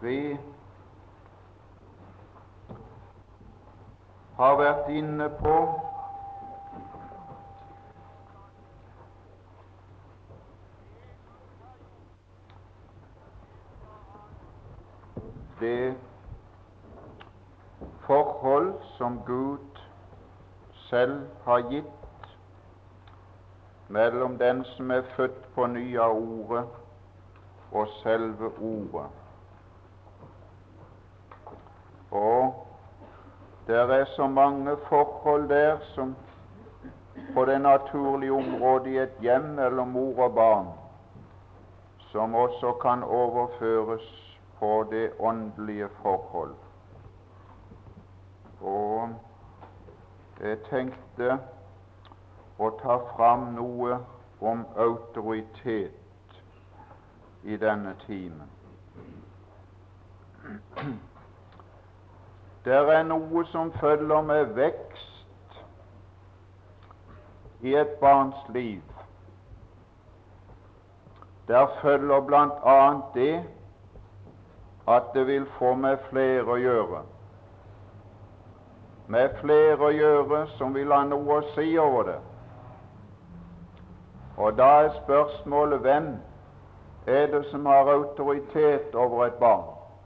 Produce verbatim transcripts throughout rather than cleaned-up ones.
Vi har vært inne på det forhold som Gud selv har gitt mellom den som er født på ny av Ordet, og selve Ordet. Og det er så mange forhold der som på det naturlige området i et hjem mellom mor og barn, som også kan overføres på det åndelige forhold. Og jeg tenkte å ta fram noe om autoritet i denne timen. Det er noe som følger med vekst i et barns liv. Der følger blant annet det at det vil få med flere å gjøre. Med flere å gjøre som vil ha noe å si over det. Og da er spørsmålet: hvem er det som har autoritet over et barn?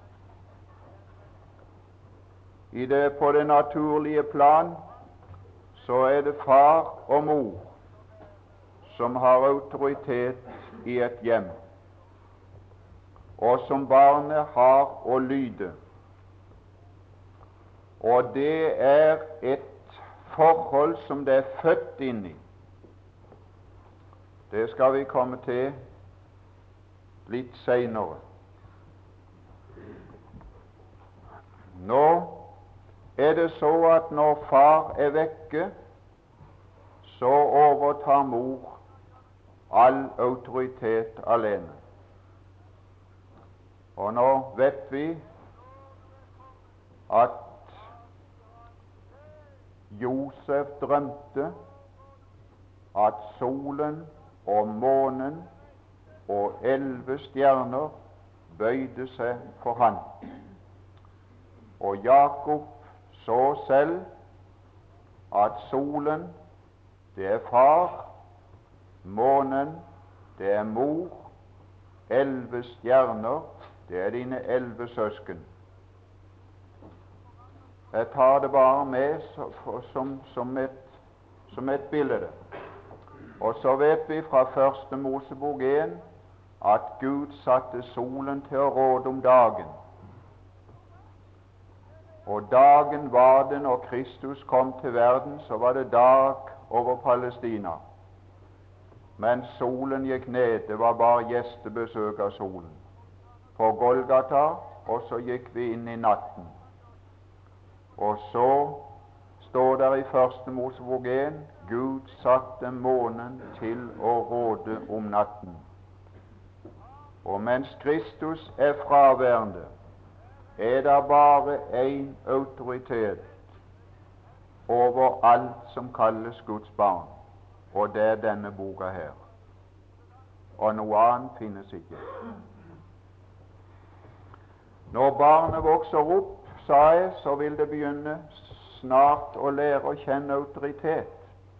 I det på det naturlige plan så er det far og mor som har autoritet i et hjem, og som barnet har å lyde. Og det er et forhold som det er født inn i. Det skal vi komme til litt senere. Nå er det så at når far er vekke, så overtar mor all autoritet alene. Og nå vet vi at Josef drømte at solen og månen og elleve stjerner bøyde seg for han. Og Jakob så selv at solen, det er far, månen, det er mor, elleve stjerner, det er dine elleve søsken. Jeg tar det bare med som, som, et, som et bilde. Og så vet vi fra første Mosebok en at Gud satte solen til å råde om dagen. Og dagen var det når Kristus kom til verden, så var det dag over Palestina. Men solen gikk ned, det var bare gjestebesøk av solen på Golgata, og så gikk vi inn i natten. Og så står der i første Mosebok en: Gud satte månen til å råde om natten. Og mens Kristus er fraværende, er det bare én autoritet over alt som kalles Guds barn, og det er denne boka her. Og noe annet finnes ikke. Når barnet vokser opp, sa jeg, så vil det begynne snart å lære å kjenne autoritet.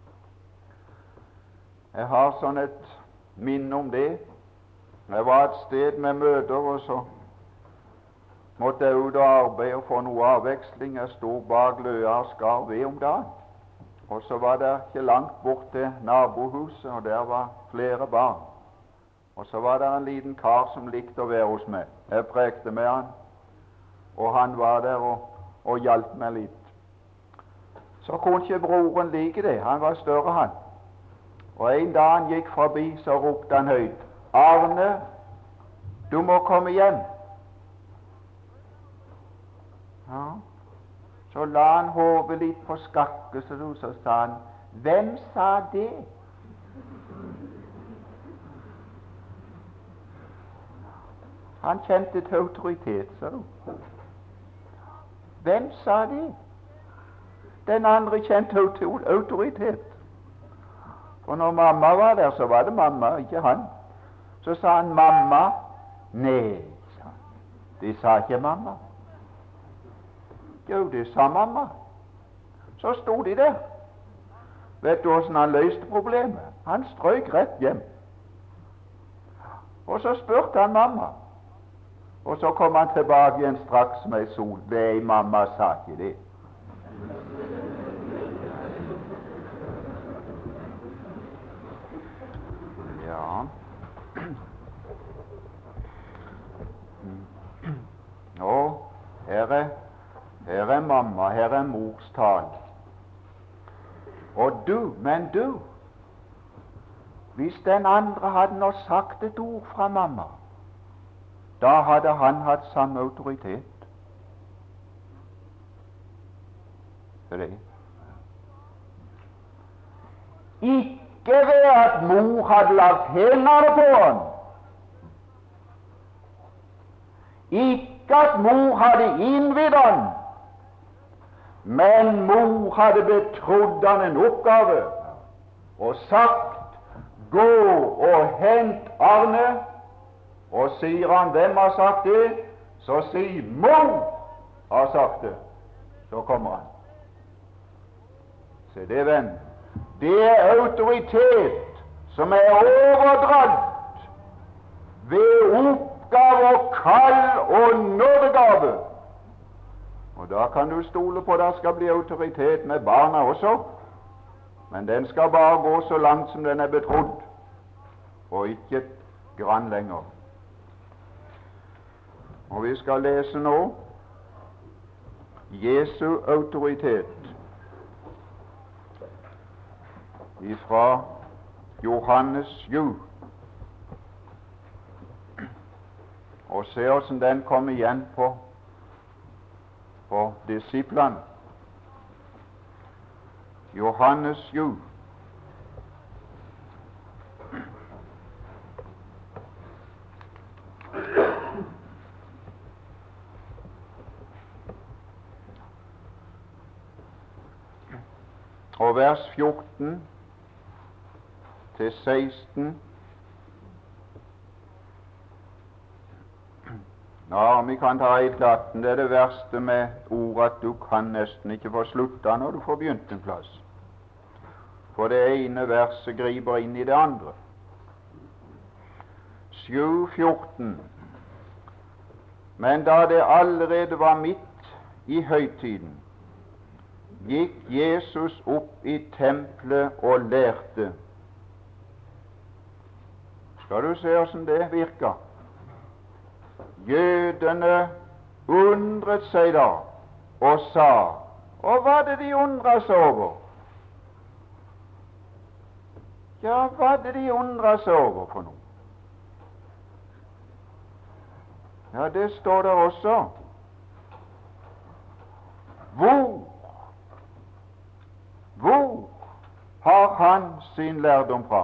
Jeg har sånn et minne om det. Jeg var et sted med møter, og så måtte jeg ut og arbeide og få noe avveksling. Jeg sto bak løa og skar ved om dagen. Og så var det ikke langt bort til nabohuset, og der var flere barn. Og så var det en liten kar som likte å være hos meg. Jeg prekte med han, og han var der og, og hjalp meg litt. Så kunne ikke broren like det. Han var større, han. Og en dag han gikk forbi, så ropte han høyt: Arne, du må komme hjem. Ja. Så la han hodet litt på skakke, så, så sa han: Hvem sa det? Han kjente til autoritet, sa du. Hvem sa det? Den andre kjente autoritet. Og når mamma var der, så var det mamma, ikke han. Så sa han: Mamma. Nei, sa han. De sa ikke mamma. Jo, de sa mamma. Så sto de der. Vet du hvordan han løste problemet? Han strøk rett hjem. Og så spurte han mamma. Og så kom han tilbake igjen straks med ei sol. Nei, mamma sa ikke det. Ja. Nå, her er, her er mamma, her er mors tale. Og du, men du, hvis den andre hadde nå sagt et ord fra mamma, da hadde han hatt samme autoritet. For det. Ikke ved at mor hadde lagt hendene på han. Ikke at mor hadde innvidd han, men mor hadde betrodd han en oppgave og sagt: gå og hent Arne. Og sier han: hvem har sagt det? Så sier mor har sagt det. Så kommer han. Se det, venn. Det er autoritet som er overdratt ved oppgave og kall og nådegave. Og da kan du stole på at det skal bli autoritet med barna også, men den skal bare gå så langt som den er betrodd, og ikke et grann lenger. Og vi skal lese nå Jesu autoritet ifra Johannes sju, og se hvordan den kommer igjen på på disiplene. Johannes sju. Og vers fjorten til seksten. Ja, vi kan ta et atten. Det er det verste med ordet, at du kan nesten ikke få slutta når du får begynt en plass. For det ene verset griper inn i det andre. sju fjorten. Men da det allerede var midt i høytiden, gikk Jesus opp i tempelet og lærte. Skal du se hvordan det virker? Jødene undret seg da og sa, og hva er det de undret seg over? Ja, hva er det de undret seg over for noe? Ja, det står der også. Hvor Hvor har han sin lærdom fra?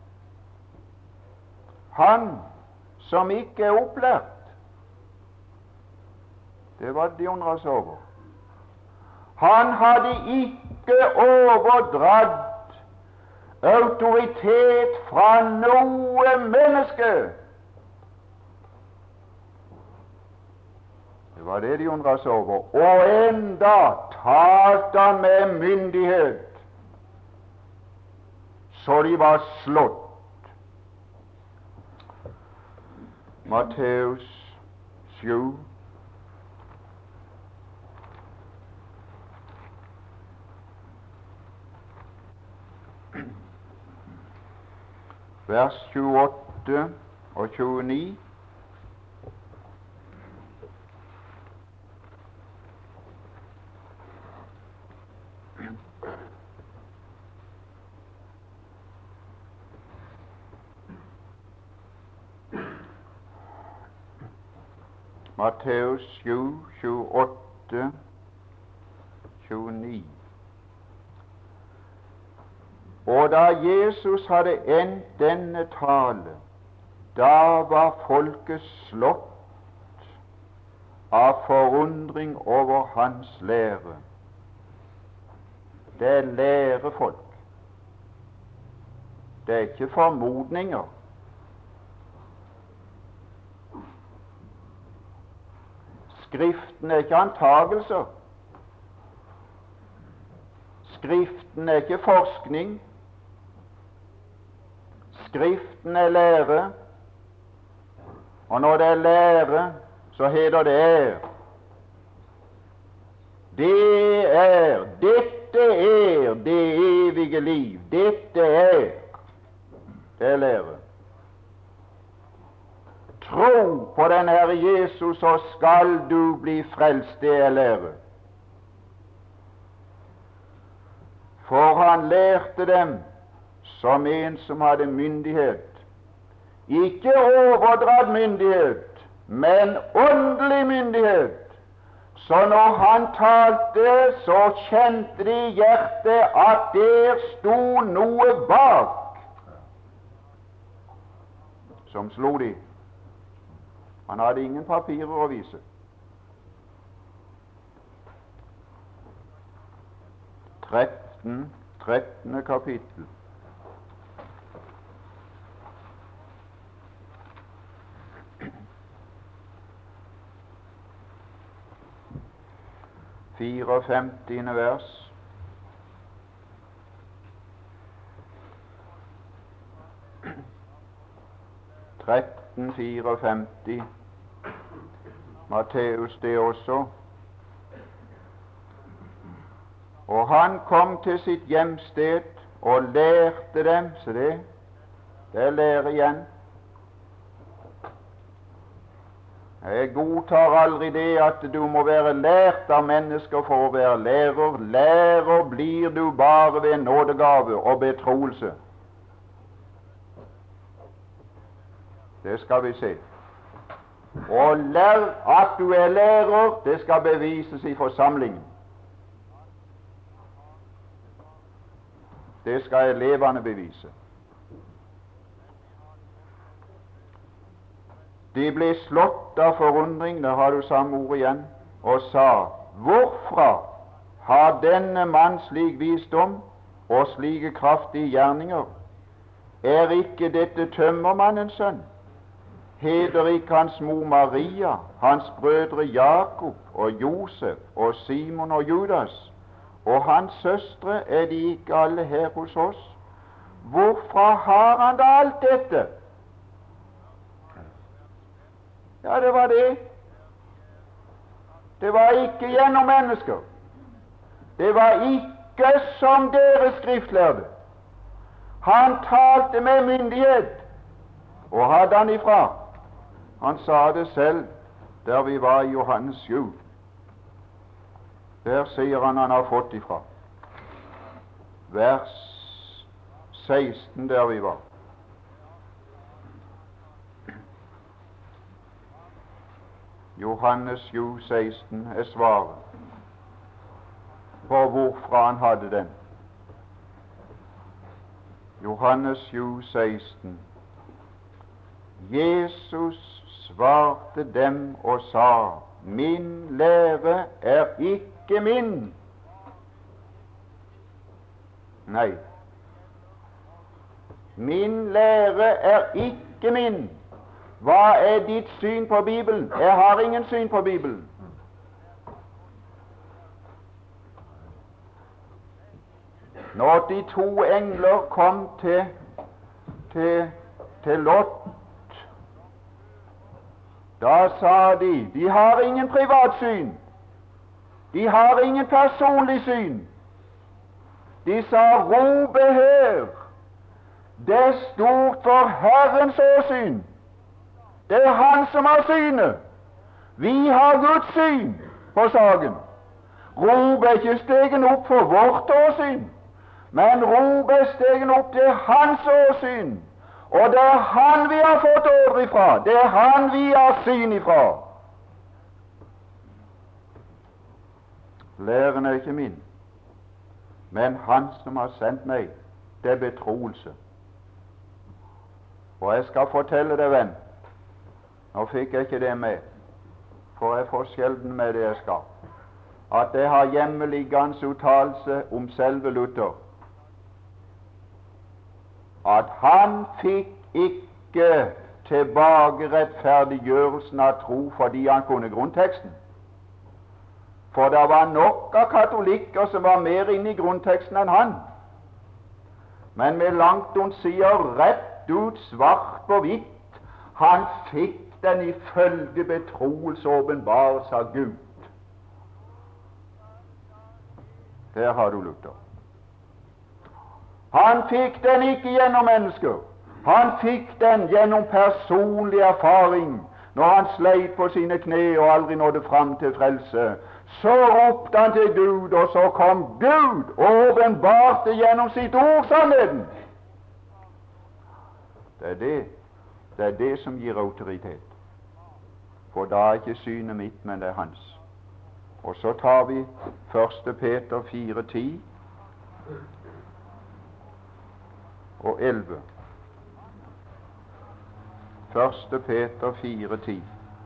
Han som ikke er opplært. Det var det de undret seg over. Han hadde ikke overdratt autoritet fra noe menneske. Det var det de undret seg over. Og enda talte han med myndighet, så de var slått. Matteus sju. Vers tjueåtte og tjueni. Matteus sju, tjueåtte, tjueni. Og da Jesus hadde endt denne tale, da var folket slått av forundring over hans lære. Det er lærefolk. Det er ikke formodninger. Skriften er ikke antagelser. Skriften er ikke forskning. Skriften er lære. Og når det er lære, så heter det er. Det er, dette er det evige liv. Dette er, det er lære. Tro på den Herre Jesus, så skal du bli frelst. Det er lære. For han lærte dem som en som hadde myndighet. Ikke overdratt myndighet, men åndelig myndighet. Så når han talte, så kjente de i hjertet at der sto noe bak som slo de. Han hadde ingen papirer å vise. tretten, trettende kapittel. fireogfemtiende vers. tretten fireogfemti. Matteus det også. Og han kom til sitt hjemsted og lærte dem. Så det, det er lære igjen. Jeg godtar aldri det at du må være lært av mennesker for å være lærer. Lærer blir du bare ved nådegave og betroelse. Det skal vi se. Og lær at du er lærer, det skal bevises i forsamlingen. Det skal elevene bevise. De ble slått av forundring, der har du samme ord igjen, og sa, hvorfra har denne mann slik visdom og slike kraftige gjerninger? Er ikke dette tømmermannens sønn? Heder ikke hans mor Maria, hans brødre Jakob og Josef og Simon og Judas, og hans søstre, er de ikke alle her hos oss? Hvorfra har han da alt dette? Ja, det var det. Det var ikke gjennom mennesker. Det var ikke som dere skriftlærde. Han talte med myndighet, og hadde han ifra. Han sa det selv der vi var i Johannes syv. Der sier han han har fått ifra. Vers seksten der vi var. Johannes syv seksten er svaret på hvorfra han hadde den. Johannes syv seksten. Jesus svarte dem og sa, min lære er ikke min. Nei, min lære er ikke min. Hva er ditt syn på Bibelen? Jeg har ingen syn på Bibelen. Når de to engler kom til, til, til Lot, da sa de, de har ingen privatsyn. De har ingen personlig syn. De sa, rope her. Det er stort for Herrens åsyn. Det er Han som har synet. Vi har Guds syn på saken. Rop er ikke stegen opp for vårt åsyn, men rop er stegen opp til Hans åsyn. Og det er Han vi har fått ordre ifra. Det er Han vi har syn ifra. Læren er ikke min, men Han som har sendt meg. Det er betroelse. Og jeg skal fortelle deg, venn, nå fikk jeg ikke det med, for jeg får sjelden med det jeg skal, at jeg har hjemmeliggende uttalelse om selve Luther, at han fikk ikke tilbake rettferdiggjørelsen av tro fordi han kunne grunnteksten. for det var nok av katolikker som var mer inne i grunnteksten enn han. Men Melanchthon sier rett ut, svart på hvitt, han fikk den ifølge betroelse åpenbarelse av Gud. Der har du Luther. Han fikk den ikke gjennom mennesker. Han fikk den gjennom personlig erfaring. Når han sleit på sine kne og aldri nådde fram til frelse, så ropte han til Gud, og så kom Gud og åpenbarte gjennom sitt ord sannheten. Det er det, det er det som gir autoritet. For da er ikke synet mitt, men det er hans. Og så tar vi første Peter fire ti og elleve. første Peter fire ti.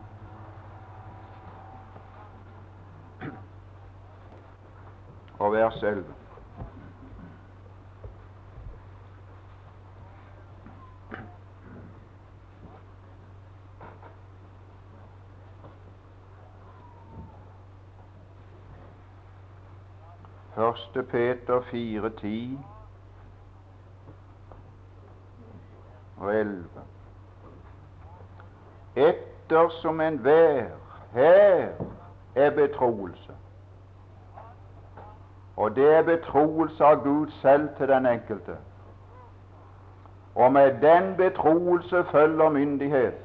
Og vers elleve. første Peter fire ti og elleve. Ettersom enhver her er betroelse, og det er betroelse av Gud selv til den enkelte, og med den betroelse følger myndighet.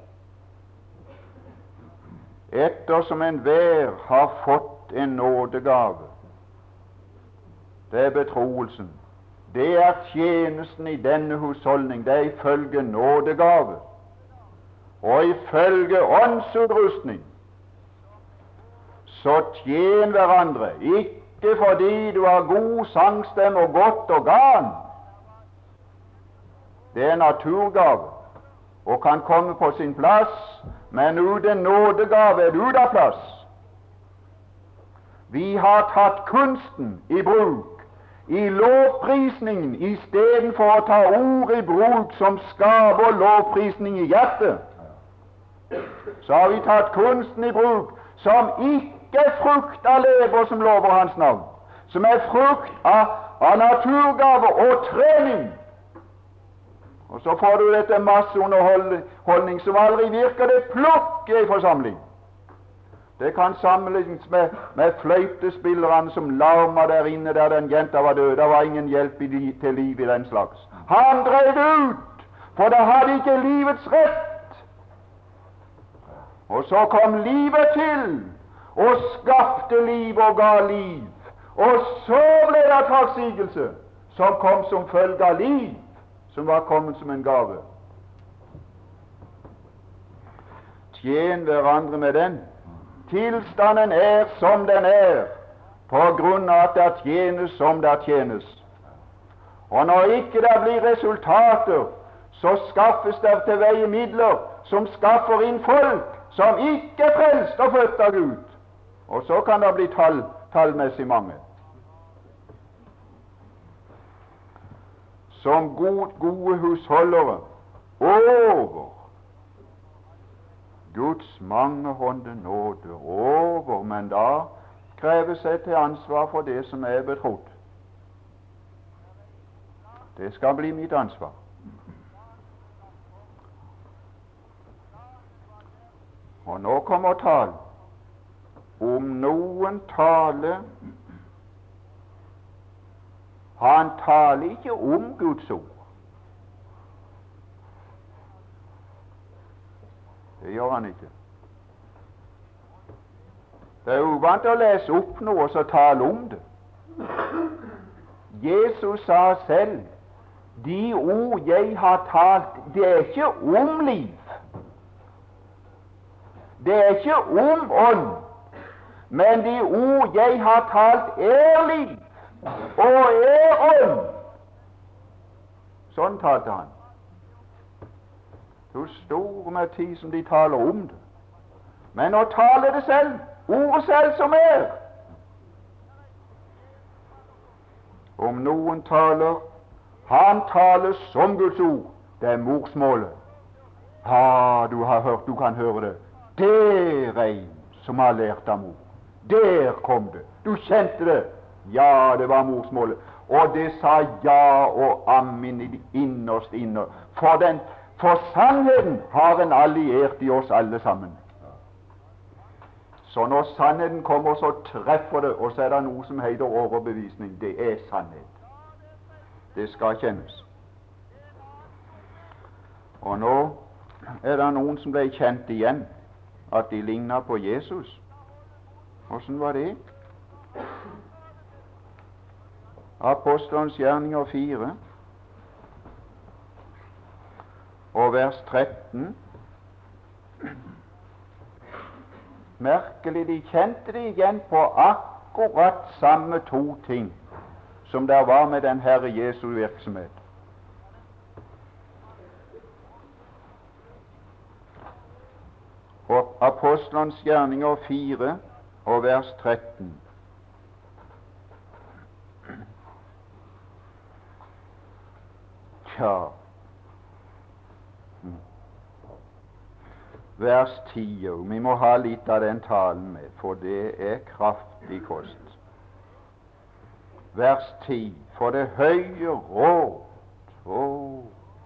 Ettersom enhver har fått en nådegave, det er betroelsen, det er tjenesten i denne husholdning, det er ifølge nådegave og ifølge åndsutrustning. Så tjen hverandre, ikke fordi du har god sangstemme og godt organ. Det er naturgave og kan komme på sin plass, men uten nådegave er det ute av plass. Vi har tatt kunsten i bruk i lovprisningen istedenfor å ta ord i bruk som skaper lovprisning i hjertet. Så har vi tatt kunsten i bruk som ikke er frukt av lever som lover hans navn, som er frukt av, av naturgave og trening. Og så får du dette masseunderholdning som aldri virker det plukk i forsamling. Det kan sammenlignes med, med fløytespillerne som larma der inne der den jenta var død. Det var ingen hjelp i, til liv i den slags. Han drev ut, for det hadde ikke livets rett. Og så kom livet til, og skapte liv og ga liv. Og så ble det takksigelse, som kom som følge av liv, som var kommet som en gave. Tjen hverandre med den. Tilstanden er som den er, på grunn av at det tjenes som det tjenes. Og når ikke det blir resultater, så skaffes det til veie midler som skaffer inn folk som ikke er frelst og født av Gud. Og så kan det bli tall, tallmessig mange. Som god, gode husholdere over Guds mangehånde nåde over, men da krever seg til ansvar for det som er betrodd. Det skal bli mitt ansvar. Og nå kommer talen. Om noen taler, han taler ikke om Guds ord. Det gjør han ikke. Det er uvant å lese opp noe og så tale om det. Jesus sa selv, de ord jeg har talt, det er ikke om liv. Det er ikke om ånd, men de ord jeg har talt er liv og er ånd. Sånn talte han. Så store med tid som de taler om det. Men nå taler det selv, ordet selv som er. Om noen taler, han taler som Guds ord. Det er morsmålet. Ja, du har hørt, du kan høre det. Det er en som har lært av mor. Der kom det. Du kjente det. Ja, det var morsmålet. Og det sa ja og amen innerst inne. For, den, for sannheten har en alliert i oss alle sammen. Så når sannheten kommer, så treffer det, og så er det noe som heter overbevisning. Det er sannhet. Det skal kjennes. Og nå er det noen som ble kjent igjen at de lignet på Jesus. Hvordan var det? Apostelens gjerninger fire og vers tretten. Merkelig, de kjente det igjen på akkurat samme to ting som der var med den Herre Jesu virksomhet. Og Apostelens gjerninger fire og vers tretten. Ja, vers ti, vi må ha litt av den talen med, for det er kraftig kost. Vers ti, for det høye råd, oh,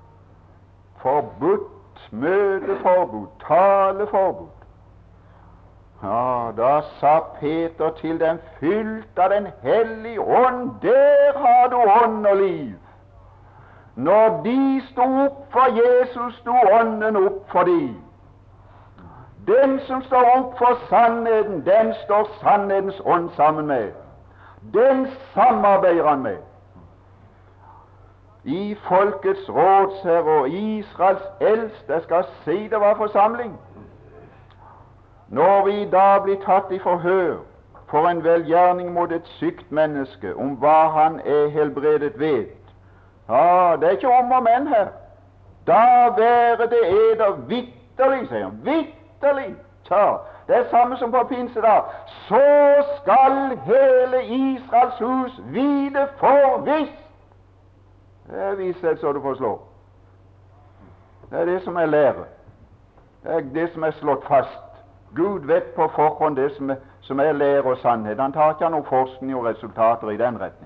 forbudt, møteforbud, taleforbud. Ja, da sa Peter til dem, fylt av den hellige ånd, der har du ånd og liv. Når de sto opp for Jesus, sto ånden opp for de. Den som står opp for sannheten, den står sannhetens ånd sammen med. Den samarbeider han med. I folkets rådsherre og Israels eldste, jeg skal si det var forsamling. Når vi da blir tatt i forhør for en velgjerning mot et sykt menneske, om hva han er helbredet ved, ja, det er ikke om og men her. Da være det eder vitterlig, sier han, vitterlig. Ja, det er samme som på pinsedag. Så skal hele Israels hus vide forvisst. Det er visshet så du forslår. Det er det som er lære. Det er det som er slått fast. Gud vet på forhånd det som er, som er lære og sannhet. Han tar ikke noe forskning og resultater i den retning.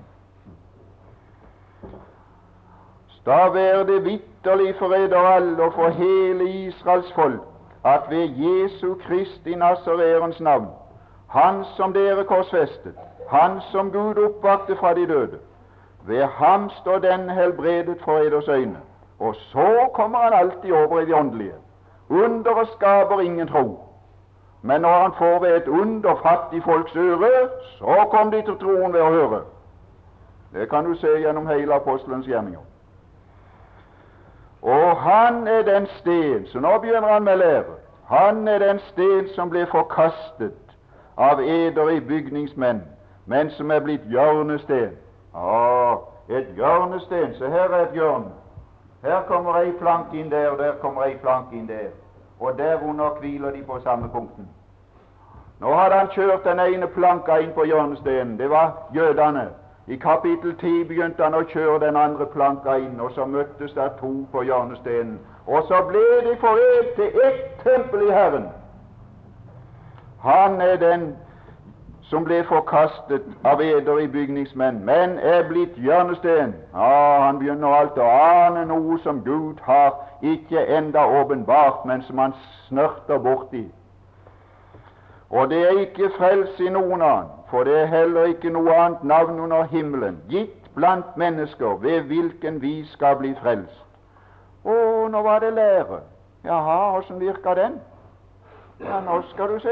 Da være det vitterlig for eder alle og for hele Israels folk at ved Jesu Kristi Nasareens navn, han som dere korsfestet, han som Gud oppvakte fra de døde, ved ham står den helbredet for eders øyne. Og så kommer han alltid over i det åndelige. Underet skaper ingen tro. Men når han får ved et under fatt i folks øre, så kom de til troen ved å høre. Det kan du se gjennom hele apostelens gjerninger. Og han er den sten, så nå begynner han med lære. Han er den sten som ble forkastet av eder i bygningsmenn, men som er blitt hjørnesten. Ja, et hjørnesten, så her er et hjørne. Her kommer ei plank inn der, og der kommer ei plank inn der. Og derunder hviler de på samme punkten. Nå hadde han kjørt den ene planka inn på hjørnestenen. Det var jødene. I kapittel ti begynte han å kjøre den andre planka inn, og så møttes det to på hjørnestenen. Og så ble de forent til ett tempel i Herren. Han er den som ble forkastet av eder i bygningsmenn, men er blitt hjørnesten. Ja, han begynner alt å ane noe som Gud har ikke enda åpenbart, men som han snørter borti. Og det er ikke frelse i noen annen, for det er heller ikke noe annet navn under himmelen, gitt blant mennesker, ved hvilken vi skal bli frelst. Å, nå var det lære. Jaha, hvordan virker den? Ja, nå skal du se.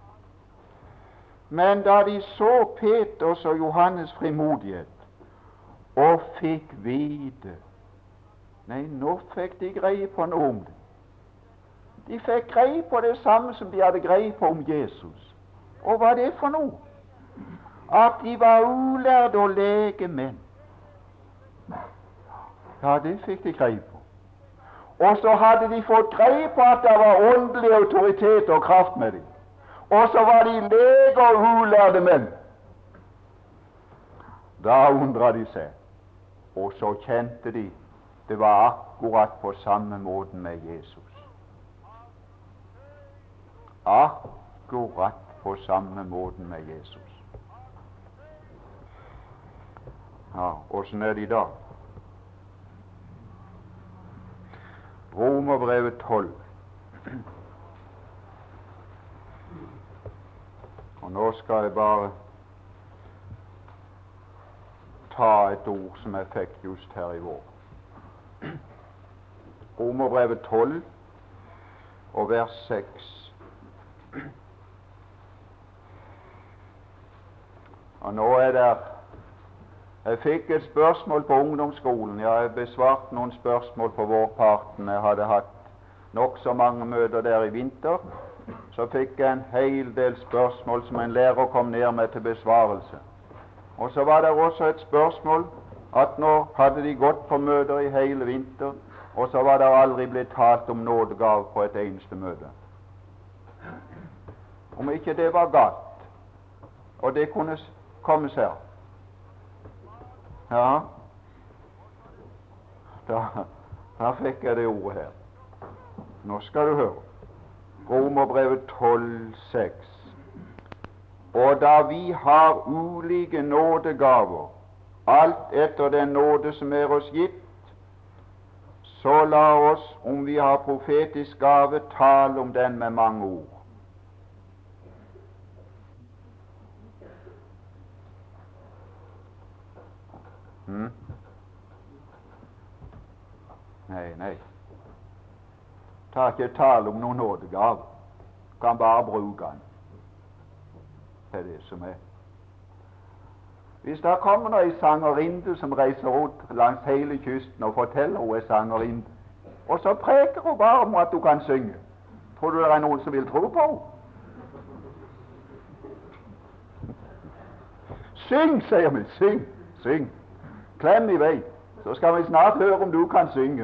Men da de så Peters og Johannes frimodighet, og fikk vite, nei, nå fikk de greie på noe om det. De fikk greie på det samme som de hadde greie på om Jesus. Og hva er det for noe? At de var ulærde å lege menn. Ja, det fikk de greie på. Og så hadde de fått greie på at det var åndelig autoritet og kraft med dem. Og så var de leger og ulærde menn. Da undret de seg. Og så kjente de det var akkurat på samme måten med Jesus. Akkurat på samme måten med Jesus. Ja, åssen er det i dag? Romerbrevet tolv. Og nå skal jeg bare ta et ord som jeg fikk just her i vår. Romerbrevet tolv og vers seks. Og nå er det Jeg fikk et spørsmål på ungdomsskolen. Jeg har besvart noen spørsmål på vårparten. Jeg hadde hatt nokså mange møter der i vinter. Så fikk jeg en hel del spørsmål som en lærer kom ned med til besvarelse. Og så var det også et spørsmål at nå hadde de gått på møter i hele vinter, og så var det aldri blitt talt om nådegave på et eneste møte. Om ikke det var galt, og det kunne komme seg. Ja, da, da fikk jeg det ordet her. Nå skal du høre. Romerbrevet tolv seks. Og da vi har ulike nådegaver, alt etter den nåde som er oss gitt, så la oss, om vi har profetisk gave, tale om den med mange ord. Hmm? Nei, nei. Ta ikke tale om noen nådegave. Kan bare bruke den. Det er det som er. Hvis det kommer noen sangerinde som reiser rundt langs hele kysten og forteller hun er sangerinde, og så preker hun bare om at du kan synge, tror du det er noen som vil tro på henne? Syng, sier vi. Syng, syng. Klem i vei, så skal vi snart høre om du kan synge.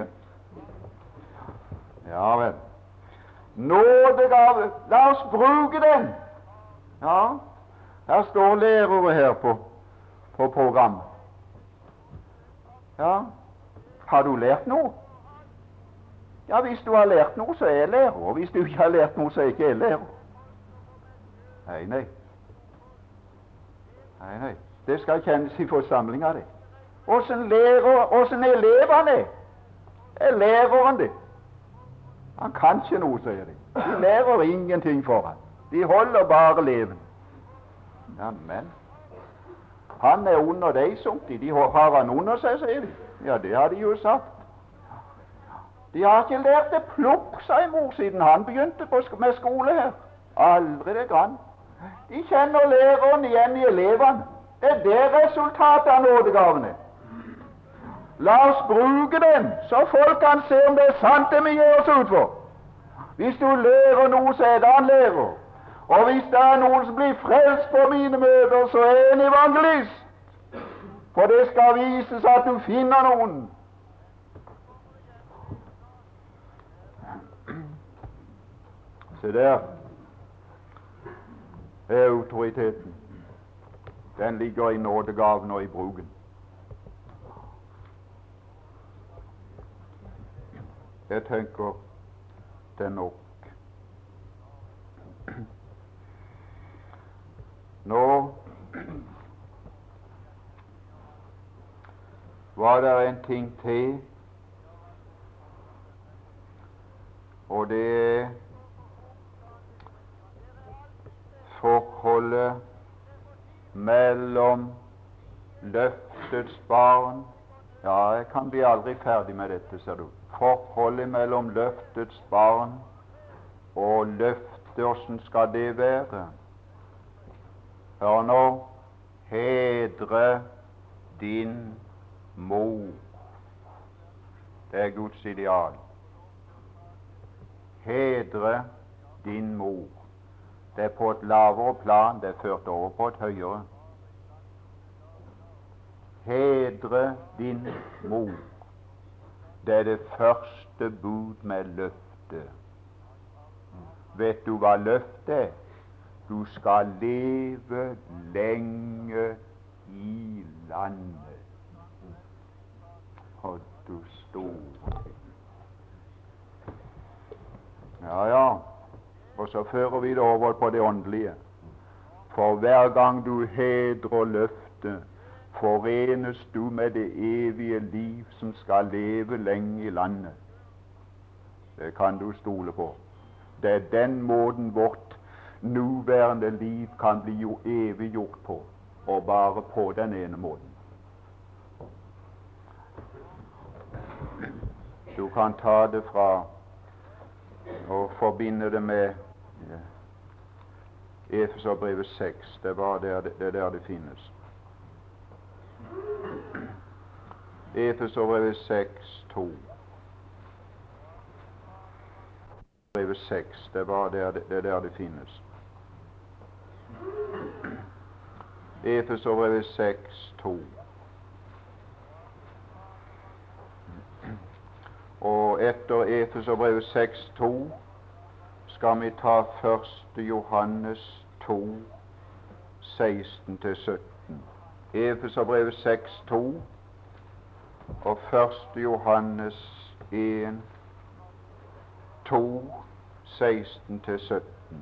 Ja vel. Nådegave, la oss bruke den. Ja, her står lærere her på, på programmet. Ja, har du lært noe? Ja, hvis du har lært noe, så er jeg lærer, og hvis du ikke har lært noe, så er jeg ikke lærer. Nei, nei. Nei, nei. Det skal kjennes i forsamlinga, det. Åssen lærer, åssen er elevene? Er læreren det? Han kan ikke noe, sier de. De lærer ingenting for han. De holder bare leven. Ja, men han er under deg, som de. De har han under seg, sier de. Ja, det har de jo sagt. De har ikke lært det plukk, sier mor, siden han begynte på, med skole her. Aldri det grann. De kjenner læreren igjen i elevene. Det er det resultatet av nådegavene. La oss bruke den, så folk kan se om det er sant det vi gjør oss ut for. Hvis du lærer noe, så er det han lærer. Og hvis det er noen som blir frelst på mine møter, så er en evangelist. For det skal vises at du finner noen. Se der er autoriteten. Den ligger i nådegaven og i bruken. Jeg tenker det er nok. Nå var det en ting til, og det er forholdet mellom løftets barn. Ja, jeg kan bli aldri ferdig med dette, ser du. Forholdet mellom løftets barn og løftet, hvordan skal det være? Hør nå, hedre din mor. Det er Guds ideal. Hedre din mor. Det er på et lavere plan, det er ført over på et høyere. Hedre din mor. Det er det første bud med løfte. Vet du hva løftet er? Du skal leve lenge i landet. Og du store. Ja, ja. Og så fører vi det over på det åndelige. For hver gang du hedrer løftet, forenes du med det evige liv som skal leve lenge i landet. Det kan du stole på. Det er den måten vårt nåværende liv kan bli jo eviggjort på, og bare på den ene måten. Du kan ta det fra og forbinde det med ja, Efeserbrevet seks. Det var der det, det der det finnes. Efeserbrevet seks to. Brevet seks, det var der det, det der det finnes. Efeserbrevet seks to. Og etter Efeserbrevet seks to skal vi ta første Johannes to seksten til sytten. Efeserbrevet seks to og første Johannes en to seksten til sytten.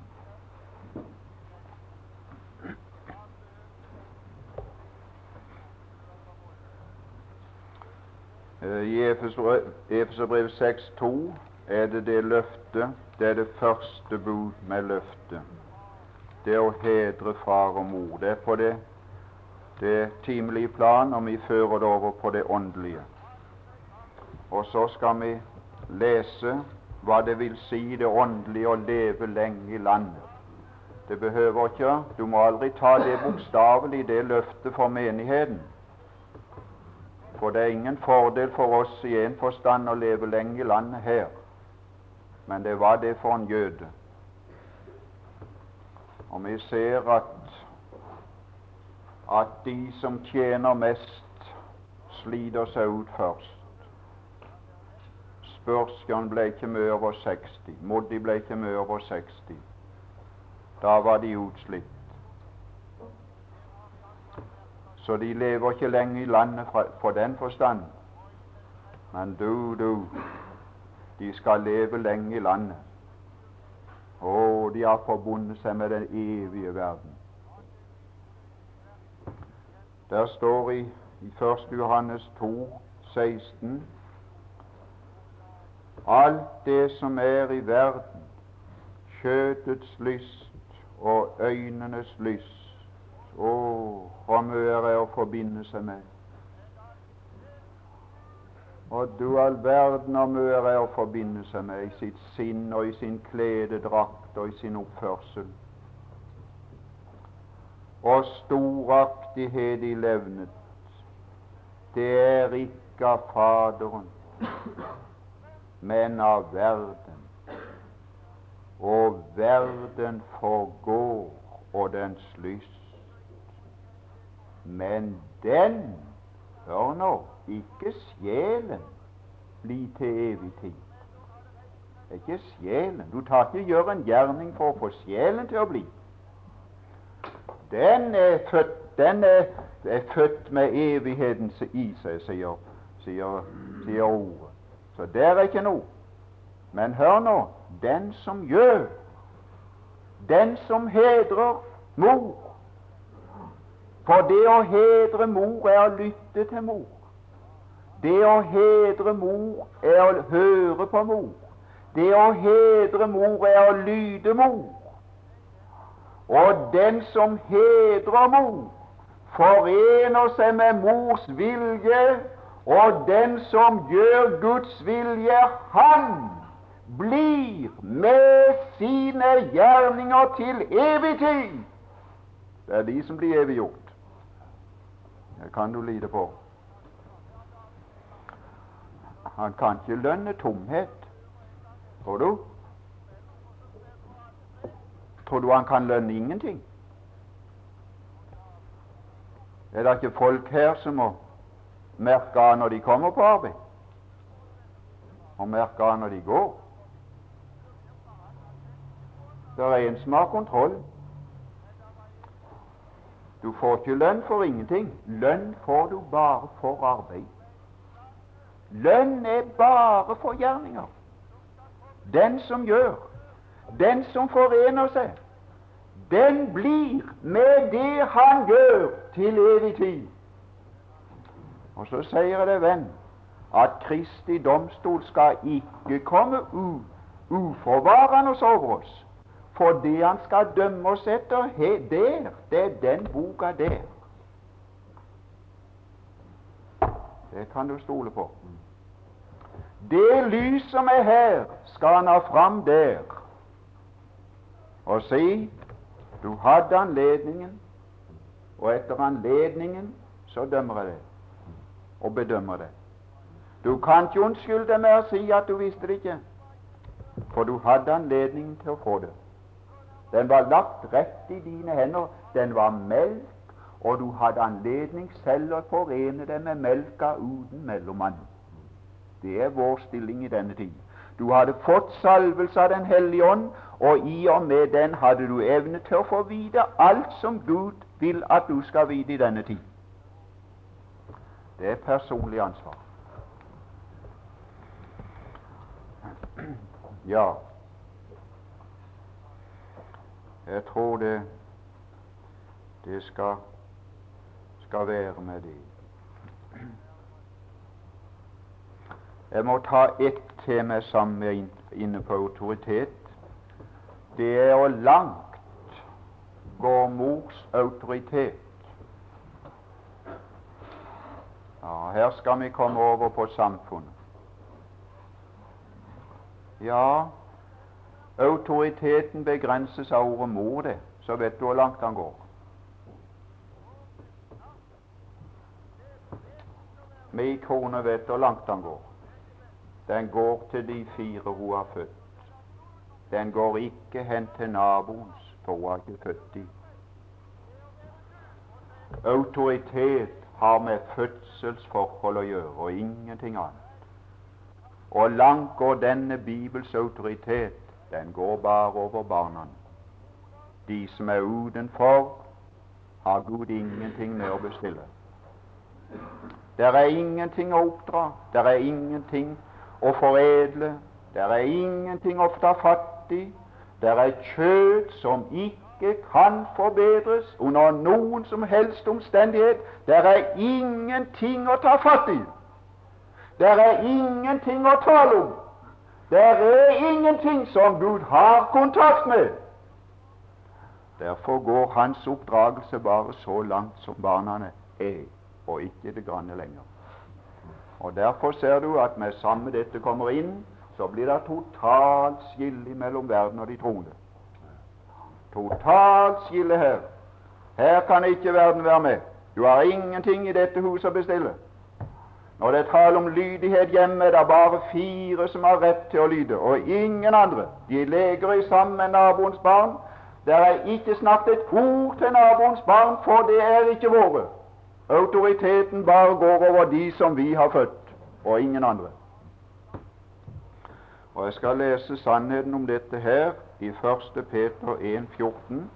I Efeserbrevet seks to er det det løftet, det er det første bud med løftet. Det å hedre far og mor. Det er på det, det timelige plan, og vi fører det over på det åndelige. Og så skal vi lese hva det vil si det åndelige å leve lenge i landet. Det behøver ikke, du må aldri ta det bokstavelig, det løftet for menigheten. For det er ingen fordel for oss i en forstand å leve lenge i landet her, men det var det for en jøde. Og vi ser at at de som tjener mest, sliter seg ut først. Spørsmålen ble ikke mye over seksti, Moddi ble ikke mye over seksti. Da var de utslitt. Så de lever ikke lenge i landet for den forstand. Men du, du, de skal leve lenge i landet. Å, de har forbundet seg med den evige verden. Der står i, i første Johannes to seksten alt det som er i verden, kjøtets lyst og øynenes lyst. Å, hvor mye er å forbinde seg med. Og du all verden hvor mye er å forbinde seg med i sitt sinn og i sin klededrakt og i sin oppførsel. Og storaktighet i levnet, det er ikke av Faderen, men av verden. Og verden forgår og dens lyst. Men den, hør nå, ikke sjelen, blir til evig tid. Ikke sjelen. Du tar ikke gjøre en gjerning for å få sjelen til å bli. Den er født, den er, er født med evigheten i seg, sier, sier, sier ordet. Så det er ikke noe. Men hør nå, den som gjør, den som hedrer mor. For det å hedre mor er å lytte til mor. Det å hedre mor er å høre på mor. Det å hedre mor er å lyde mor. Og den som hedrer mor, forener seg med mors vilje, og den som gjør Guds vilje, han blir med sine gjerninger til evig tid. Det er de som blir eviggjort. Det kan du lide på. Han kan ikke lønne tomhet. Tror du? Tror du han kan lønne ingenting? Er det ikke folk her som må merke av når de kommer på arbeid? Og merke av når de går? Det er en som har kontroll. Du får ikke lønn for ingenting. Lønn får du bare for arbeid. Lønn er bare for gjerninger. Den som gjør, den som forener seg, den blir med det han gjør, til evig tid. Og så sier det, venn, at Kristi domstol skal ikke komme u, uforvarende over oss, for det han skal dømme oss etter, he, der, det er den boka der. Det kan du stole på. Det lys som er her, skal han ha fram der. Og si, du hadde anledningen, og etter anledningen så dømmer jeg det, og bedømmer det. Du kan ikke unnskylde deg med å si at du visste det ikke, for du hadde anledningen til å få det. Den var lagt rett i dine hender, den var melk, og du hadde anledning selv å forene deg med melka uten mellommann. Det er vår stilling i denne tid. Du hadde fått salvelse av Den hellige ånd, og i og med den hadde du evne til å få vite alt som Gud vil at du skal vite i denne tid. Det er personlig ansvar. Ja, jeg tror det det skal, skal være med det. Jeg må ta ett til meg sammen med inne på autoritet. Det er hvor langt går mors autoritet. Ja, her skal vi komme over på samfunnet. Ja, autoriteten begrenses av ordet mor, det, så vet du hvor langt han går. Min kone vet hvor langt han går. Den går til de fire hun har født. Den går ikke hen til naboens, for hun har ikke født de. Autoritet har med fødselsforhold å gjøre, og ingenting annet. Og langt går denne Bibels autoritet, den går bare over barna. De som er utenfor, har Gud ingenting med å bestille. Der er ingenting å oppdra, der er ingenting å foredle, der er ingenting å ta fatt i, der er kjøtt som ikke kan forbedres under noen som helst omstendighet, der er ingenting å ta fatt i. Der er ingenting å tale om. Der er ingenting som Gud har kontakt med. Derfor går hans oppdragelse bare så langt som barna er, og ikke det granne lenger. Og derfor ser du at med samme dette kommer inn, så blir det totalt skille mellom verden og de troende. Totalt skille her. Her kan ikke verden være med. Du har ingenting i dette huset å bestille. Når det er tale om lydighet hjemme, det er bare fire som har rett til å lyde, og ingen andre. De leker i sammen med naboens barn. Det er ikke snakket et ord til naboens barn, for det er ikke våre. Autoriteten bare går over de som vi har født, og ingen andre. Og jeg skal lese sannheten om dette her i første Peter en fjorten.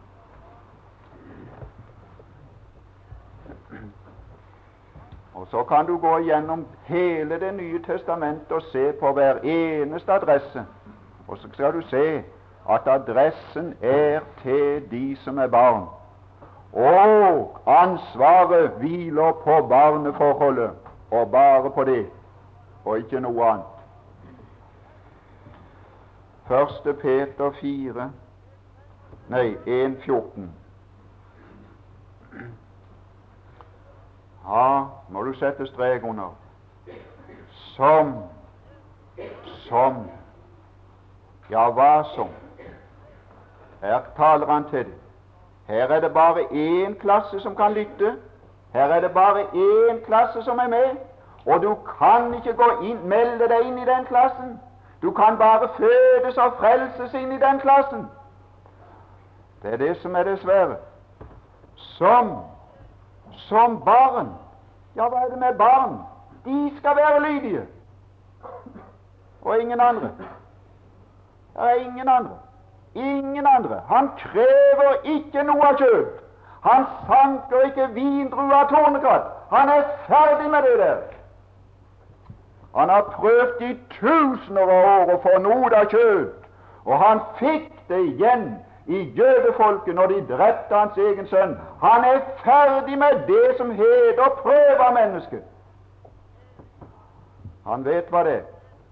Og så kan du gå gjennom hele Det nye testamentet og se på hver eneste adresse. Og så skal du se at adressen er til de som er barn. Og ansvaret hviler på barneforholdet, og bare på det, og ikke noe annet. Første Peter fire, nei, en fjorten. Ja, må du sette strek under. Som, som, ja, hva som? Her taler han til det. Her er det bare én klasse som kan lytte. Her er det bare én klasse som er med. Og du kan ikke gå inn, melde deg inn i den klassen. Du kan bare fødes og frelses inn i den klassen. Det er det som er det svære. Som, som barn. Ja, hva er det med barn? De skal være lydige. Og ingen andre. Det er ingen andre. Ingen andre. Han krever ikke noe av kjøp. Han sanker ikke vindruer av tårnekratt. Han er ferdig med det der. Han har prøvd i tusener av år å få noe av kjøp, og han fikk det igjen i jødefolket når de drepte hans egen sønn. Han er ferdig med det som heter prøve av mennesket. Han vet hva det er.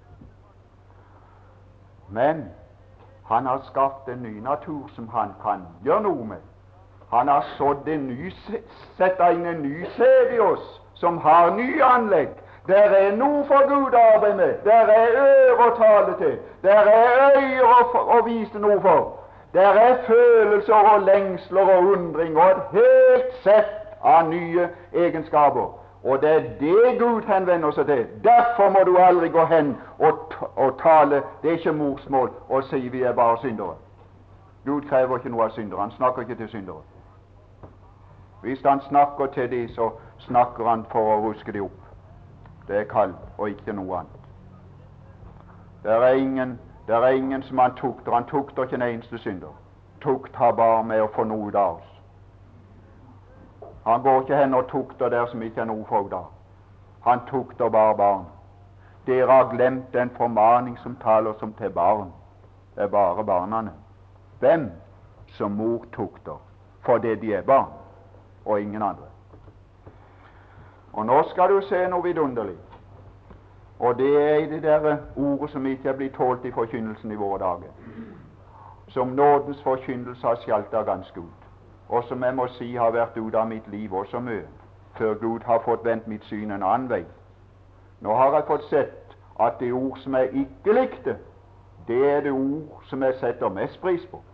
Men han har skapt en ny natur som han kan gjøre noe med. Han har sådd en ny, sett inn en ny sæd i oss som har nye anlegg. Der er noe for Gud å arbeide med. Der er ører å tale til. Der er øyer å, å vise noe for. Der er følelser og lengsler og undring og et helt sett av nye egenskaper. Og det er det Gud henvender seg til. Derfor må du aldri gå hen og, og tale, det er ikke morsmål, og si vi er bare syndere. Gud krever ikke noe av syndere. Han snakker ikke til syndere. Hvis han snakker til dem, så snakker han for å ruske dem opp. Det er kall og ikke noe annet. Det er ingen, det er ingen som han tukter. Han tukter ikke en eneste synder. Tukt har bare med å få noe ut av oss. Han går ikke hen og tukter der som ikke er noe for da. Han tukter bare barn. Dere har glemt den formaning som taler som til barn. Det er bare barnene. Hvem som mor tukter, fordi de er barn, og ingen andre. Og nå skal du se noe vidunderlig. Og det er i det der ordet som ikke er blitt tålt i forkynnelsen i våre dager. Som nådens forkynnelse har skjaltet ganske ut. Og som jeg må si har vært ut av mitt liv også mye, før Gud har fått vendt mitt syn en annen vei. Nå har jeg fått sett at det ord som jeg ikke likte, det er det ord som jeg setter mest pris på.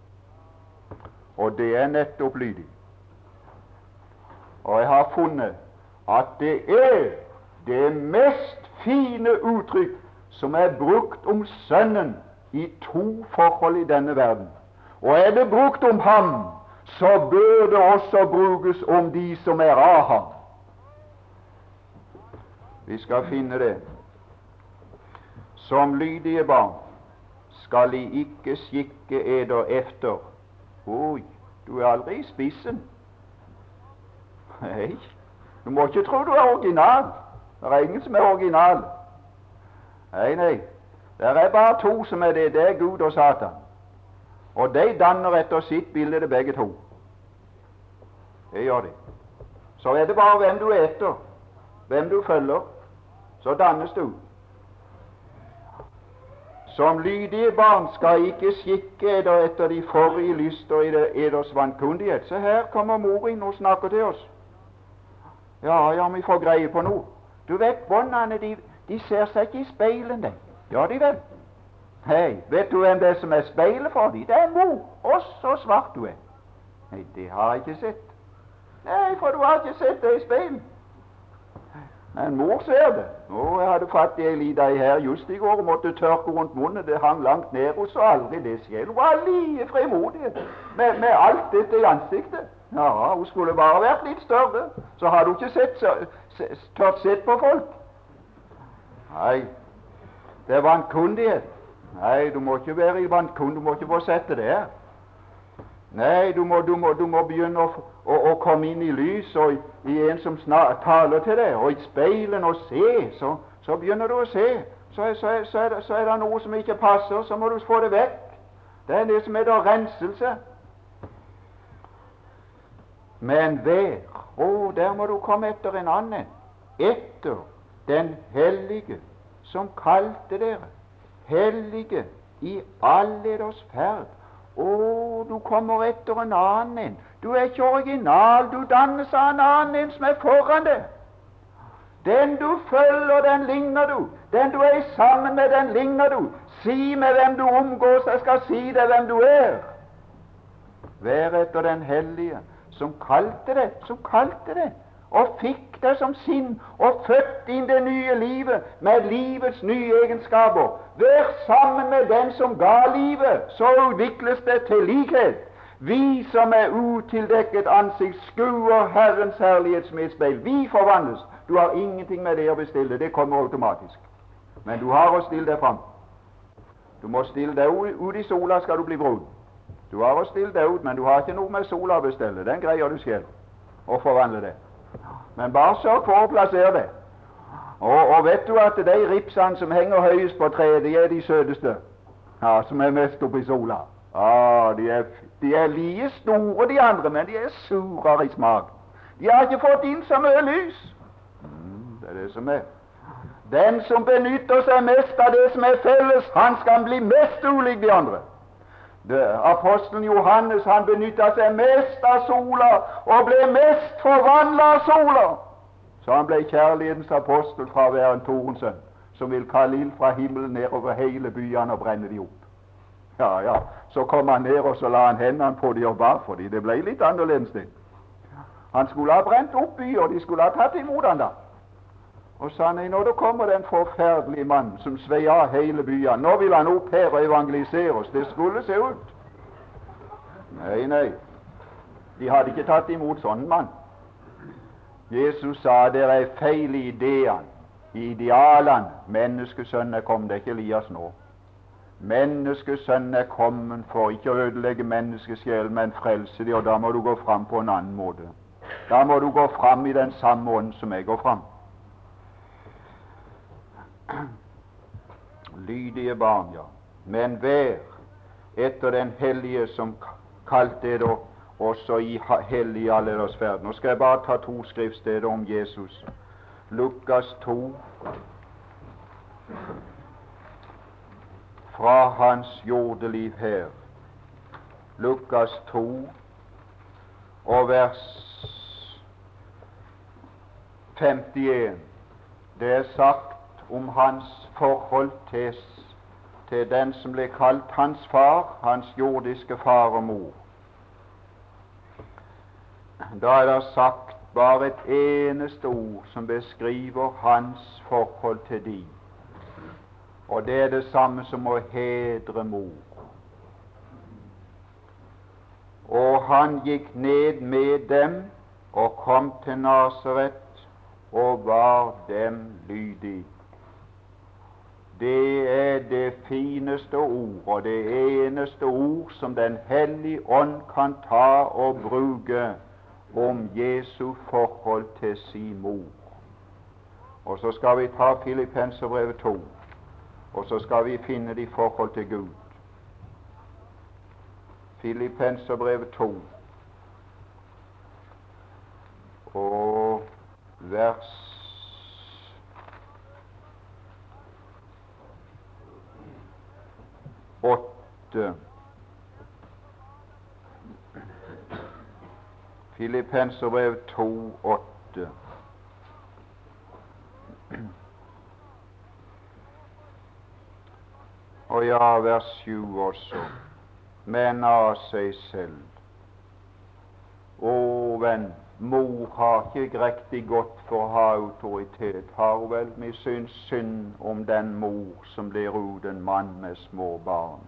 Og det er nettopp lydig. Og jeg har funnet at det er det mest fine uttrykk som er brukt om Sønnen i to forhold i denne verden. Og er det brukt om ham, så bør det også brukes om de som er av ham. Vi skal finne det. Som lydige barn skal I ikke skikke eder efter. Oi, du er aldri i spissen. Nei, du må ikke tro du er original. Det er ingen som er original. Nei, nei. Det er bare to som er det. Det er Gud og Satan. Og de danner etter sitt bilde, det begge to. Det gjør de. Så er det bare hvem du er etter, hvem du følger, så dannes du. Som lydige barn skal ikke skikke eder etter de forrige lyster i eders vankundighet. Så her kommer mor inn og snakker til oss. Ja, ja, vi får greie på noe. Du vet, båndene, de, de ser seg ikke i speilen, de. Ja, de vel. Hei, vet du hvem det er som er speilet for dem? Det er mor. Og så svart du er. Nei, det har jeg ikke sett. Nei, for du har ikke sett det i speilet. Men mor ser det. Nå, jeg hadde fatt i en liten her just i går og måtte tørke rundt munnen. Det hang langt ned, og så aldri det skjer. Hun var like frimodig med, med alt dette i ansiktet. Ja, hun skulle bare vært litt større, så hadde hun ikke sett, så, tørt sett på folk. Nei, det er vankundighet. Nei, du må ikke være i vankundighet, du må ikke få sette det her. Nei, du må, du må, du må begynne å, å, å komme inn i lys og i, i en som snar, taler til deg, og i speilen og se, så, så begynner du å se. Så, så, så, er det, så er det noe som ikke passer, så må du få det vekk. Det er det som heter renselse. Men vær, å, der må du komme etter en annen, etter den hellige som kalte dere, hellige i all eders ferd. Å, du kommer etter en annen. Du er ikke original, du dannes av en annen som er foran deg. Den du følger, den ligner du. Den du er sammen med, den ligner du. Si med hvem du omgås, jeg skal si deg hvem du er. Vær etter den hellige som kalte deg, som kalte deg, og fikk deg som sin, og født inn det nye livet med livets nye egenskaper. Vær sammen med den som ga livet, så utvikles det til likhet. Vi som er utildekket ansikt skuer Herrens herlighet som i et speil. Vi forvandles. Du har ingenting med det å bestille, det kommer automatisk. Men du har å stille deg fram. Du må stille deg ut i sola, skal du bli brun. Du har å stille deg ut, men du har ikke noe med sola å bestille. Den greier du selv å forvandle det. Men bare sørg for å plassere det. Og, og vet du at de ripsene som henger høyest på treet, de er de søteste, ja, som er mest oppe i sola. Ah, de er, de er like store, de andre, men de er surere i smaken. De har ikke fått inn så mye lys. Mm, det er det som er. Den som benytter seg mest av det som er felles, han skal bli mest ulik de andre. Det, apostelen Johannes, han benyttet seg mest av sola og ble mest forvandlet av sola. Så han ble kjærlighetens apostel fra å være en torensønn som vil kalle ild fra himmelen ned over hele byene og brenne de opp. Ja, ja, så kom han ned og så la han hendene på de og ba for de. Det ble litt annerledes det. Han skulle ha brent opp byer, og de skulle ha tatt imot han da. Og sa nei, nå da kommer den forferdelige mann som svei av hele byen. Nå vil han opp her og evangelisere oss. Det skulle se ut. Nei, nei. De hadde ikke tatt imot sånn mann. Jesus sa det er feil i ideene, i idealene. Menneskesønnen er kommet, det er ikke Elias nå. Menneskesønnen er kommet for ikke å ødelegge menneskesjelen, men frelse de, og da må du gå fram på en annen måte. Da må du gå fram i den samme ånd som jeg går fram. Lydige barn, ja, men vær etter den hellige som kalte det også i hellig i alle deres ferd. Nå skal jeg bare ta to skriftsteder om Jesus. Lukas to, fra hans jordeliv her. Lukas to og vers femtien. Det er sagt om hans forhold til, til den som ble kalt hans far, hans jordiske far og mor. Da er det sagt bare et eneste ord som beskriver hans forhold til de. Og det er det samme som å hedre mor. Og han gikk ned med dem og kom til Nasaret og var dem lydig. Det er det fineste ord og det eneste ord som Den hellige ånd kan ta og bruke om Jesu forhold til sin mor. Og så skal vi ta Filippenserbrevet to, og så skal vi finne det i forhold til Gud. Filippenserbrevet to og vers åtte. Filippenserbrevet to, åtte. Og ja, vers sju også. Men av seg selv. Å, venn, mor har ikke riktig godt for å ha autoritet. Har vel vi syns synd om den mor som blir uten mann med små barn.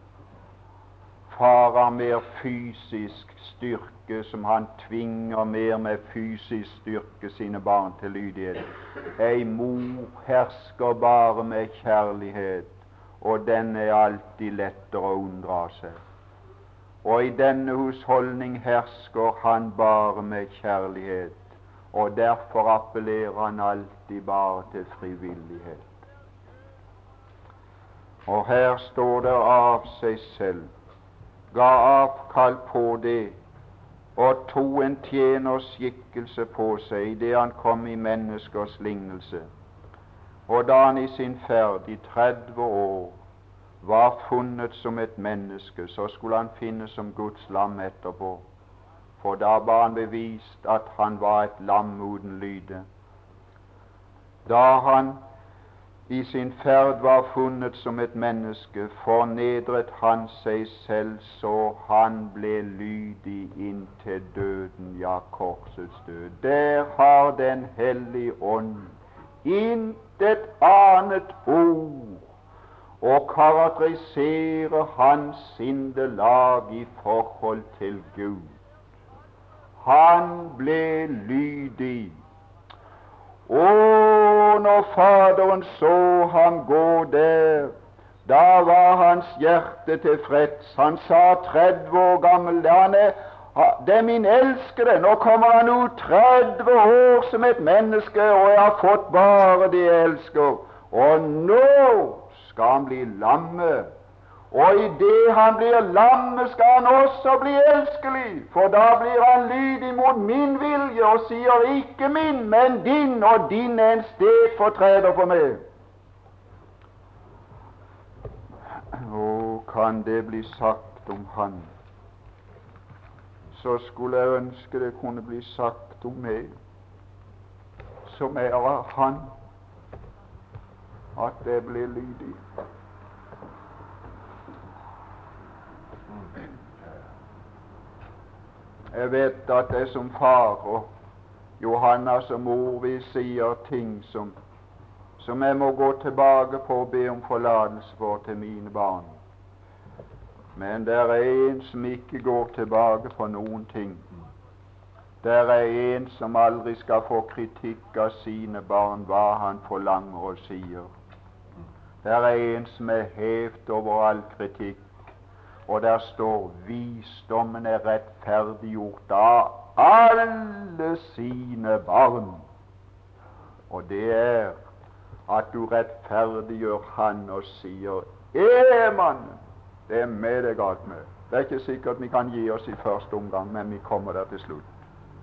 Far har mer fysisk styrke, som han tvinger mer med fysisk styrke sine barn til lydighet. Ei mor hersker bare med kjærlighet, og den er alltid lettere å unndra seg. Og i denne husholdning hersker han bare med kjærlighet, og derfor appellerer han alltid bare til frivillighet. Og her står det av seg selv, ga avkall på det, og tog en tjeners skikkelse på seg i det han kom i menneskers lignelse. Og da han i sin ferd i tretti år var funnet som et menneske, så skulle han finnes som Guds lam etterpå, for da var han bevist at han var et lam uten lyde. Da han i sin ferd var funnet som et menneske, fornedret han seg selv, så han ble lydig inntil døden, ja, korsets død. Der har Den hellige ånd intet annet ord og karakterisere hans sindelag i forhold til Gud. Han ble lydig. Og når Faderen så ham gå der, da var hans hjerte tilfreds. Han sa tretti år gammel, han er, det er min elskede. Nå kommer han ut tretti år som et menneske, og jeg har fått bare det jeg elsker. Og nå skal han bli lamme, Og i det han blir lammet, skal han også bli elskelig, for da blir han lydig mot min vilje og sier ikke min, men din, og din er en stedfortreder for meg. Og kan det bli sagt om han, så skulle jeg ønske det kunne bli sagt om meg, som er av han, at det blir lydig. Jeg vet at jeg som far og Johanna som mor, vi sier ting som, som jeg må gå tilbake på og be om forlatelse for til mine barn. Men det er en som ikke går tilbake på noen ting. Det er en som aldri skal få kritikk av sine barn hva han forlanger og sier. Det er en som er hevet over all kritikk, og der står visdommen er rettferdiggjort av alle sine barn. Og det er at du rettferdiggjør han og sier, «Eh, mann, det er med det galt med.» Det er ikke sikkert vi kan gi oss i første omgang, men vi kommer der til slutt.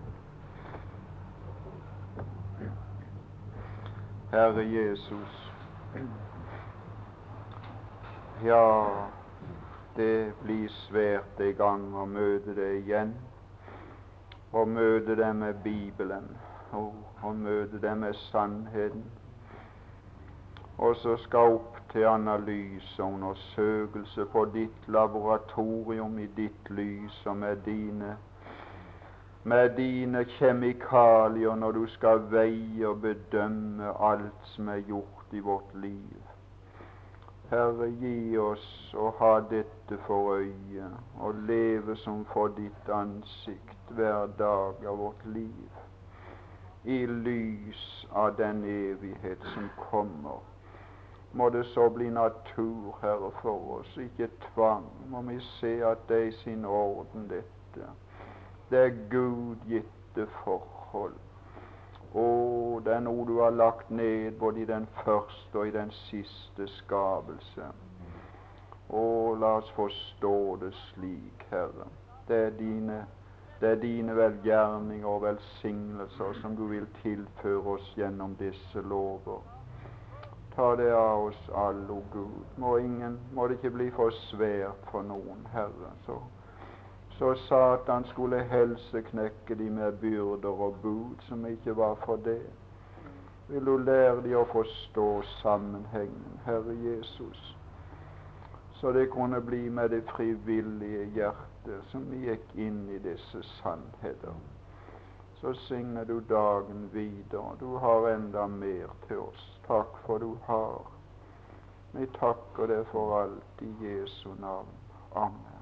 Herre Jesus, ja, det blir svært en gang å møte deg igjen, og møte deg med Bibelen, og, og møte deg med sannheten, og så skal opp til analyse og undersøkelse på ditt laboratorium i ditt lys, og med dine med dine kjemikalier når du skal veie og bedømme alt som er gjort i vårt liv. Herre, gi oss å ha dette for øye, og leve som for ditt ansikt hver dag av vårt liv, i lys av den evighet som kommer. Må det så bli natur, Herre, for oss, ikke tvang. Må vi se at det er i sin orden, dette. Det er gudgitte forhold. Å, det er noe du har lagt ned både i den første og i den siste skapelse. Å, la oss forstå det slik, Herre. Det er dine, det er dine velgjerninger og velsignelser som du vil tilføre oss gjennom disse lover. Ta det av oss alle, o Gud. Må, ingen, må det ikke bli for svært for noen, Herre, så Så Satan skulle helseknekke de med byrder og bud som ikke var for det. Vil du lære de å forstå sammenhengen, Herre Jesus, så det kunne bli med det frivillige hjertet som gikk inn i disse sannheter. Så signer du dagen videre. Du har enda mer til oss. Takk for du har. Vi takker deg for alt i Jesu navn. Amen.